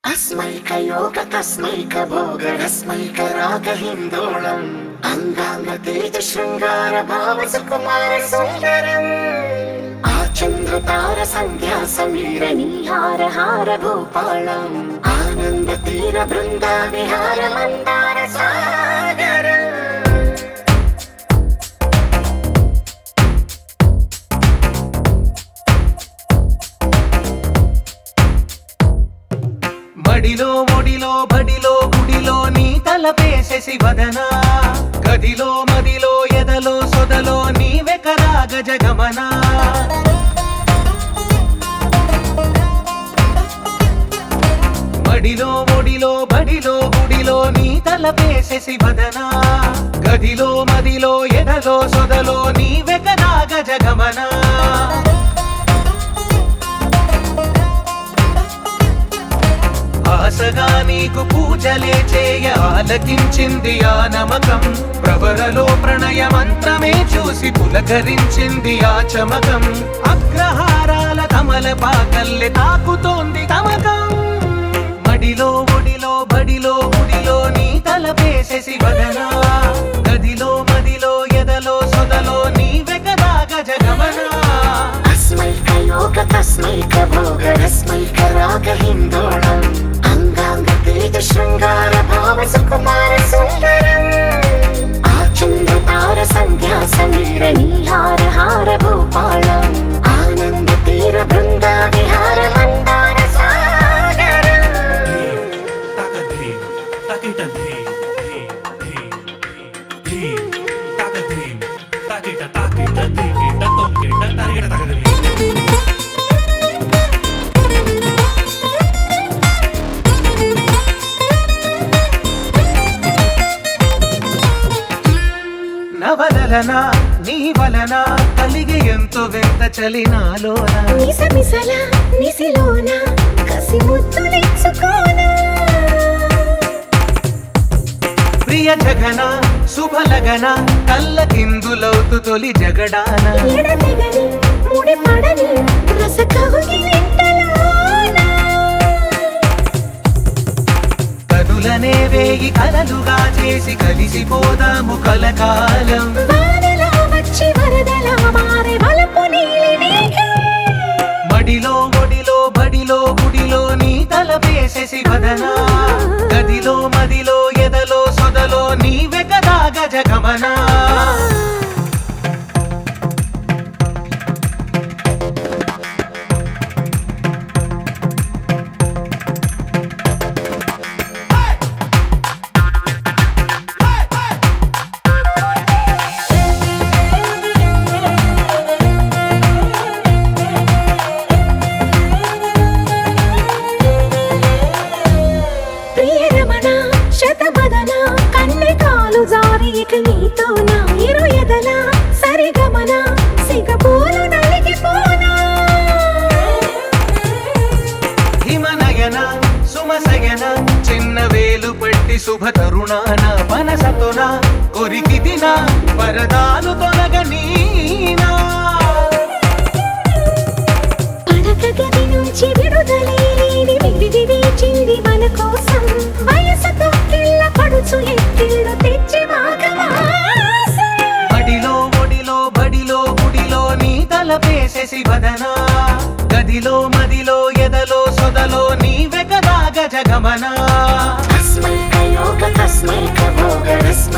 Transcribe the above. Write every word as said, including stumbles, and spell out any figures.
अस्मैकयोग तस्मैकभोगरस्मैकरागहिन्दोळम् अङ्गाङ्गतेज शृङ्गार भाव सुकुमार सुन्दरम् आचन्द्रतार सन्ध्या समीर नीहार हार भूपालम् आनन्द तीर बृन्दा विहार मन्दार सागरम् మడిలో ఒడిలో బడిలో గుడిలో నీ తలపేసేసి వదనా గదిలో మదిలో ఎదలో సొదలో నీవే కదా గజగమనా మడిలో ఒడిలో బడిలో గుడిలో నీ తలపేసేసి వదనా గదిలో మదిలో ఎదలో సొదలో నీవే కదా గజగమనా ఆసగా నీకు పూజలే చేయ ఆలకించింది ఆ నమకం ప్రవరలో ప్రణయ మంత్రమే చూసి పులకరించింది ఆ చమకం అగ్రహారాల కమల పాకల్లె తాకుతోంది తమకం మడిలో ఒడిలో బడిలో గుడిలో నీ తలపేసేసి వదనా గదిలో మదిలో ఎదలో సొదలో నీవే కదా గజగమనా अस्मैकयोग तस्मैकभोगरस्मैकरागहिन्दोळम् अङ्गाङ्गतेज शृङ्गार भाव सुकुमार सुन्दरम् आचन्द्रतार सन्ध्या समीर नीहार हार भूपालम् आनन्द तीर बृन्दा विहार मन्दार सागरम् నవలన నీ వలన కలిగి ఎంతో వింత చలినాలోన నిసమిసల నిసిలోన కసి ముద్దులిచ్చుకోన ప్రియ జగన శుభలగన కళ్ళకిందులవుతు తొలి జగడాన ఎడతెగని ముడి పడని రస కౌగిలింతలోన కనులనే వేయి కలలుగా చేసి కలిసిపోదాము కలకాలం వానలా వచ్చి వరదలా మారే వలపు నీలి మేఘం మడిలో ఒడిలో బడిలో గుడిలో నీ తలపేసేసి వదనా గదిలో మదిలో ఎదలో సొదలో నీవే కదా గజగమనా ప్రియరమణ శతమదన కన్నె కాలు జారి ఇక నీతో నా ఇరు ఎదల సరిగమన సిగపోలు నలిగిపోనా హిమనయన సుమసయన చిన్న వేలు పట్టి శుభ తరుణాన మనసతోన కొరికి దిన వరదాలు తొలగనీనా పడక గది నుంచి విడుదలే లేని విడిది వేచింది మన కోసం వయసుతో కిళ్ళ పడుచు ఎత్తిళ్ళు తెచ్చి మాఘమాసం మడిలో ఒడిలో బడిలో గుడిలో నీ తలపేసేసి వదనా గదిలో మదిలో ఎదలో సొదలో నీవే కదా గజగమనా अस्मैकयोग तस्मैकभोगरस्मैकरागहिन्दोळम्